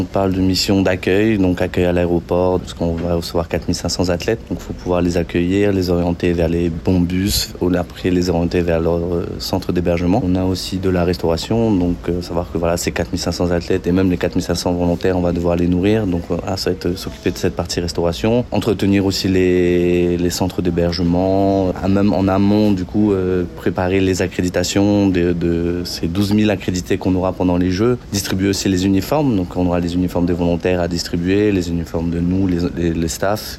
On parle de mission d'accueil, donc accueil à l'aéroport, parce qu'on va recevoir 4500 athlètes, donc il faut pouvoir les accueillir, les orienter vers les bons bus, ou après les orienter vers leur centre d'hébergement. On a aussi de la restauration, donc savoir que voilà, ces 4500 athlètes et même les 4500 volontaires, on va devoir les nourrir, donc ça va être s'occuper de cette partie restauration, entretenir aussi les centres d'hébergement, même en amont du coup préparer les accréditations de ces 12 000 accrédités qu'on aura pendant les Jeux, distribuer aussi les uniformes, donc on aura les uniformes des volontaires à distribuer, les uniformes de nous, les staffs,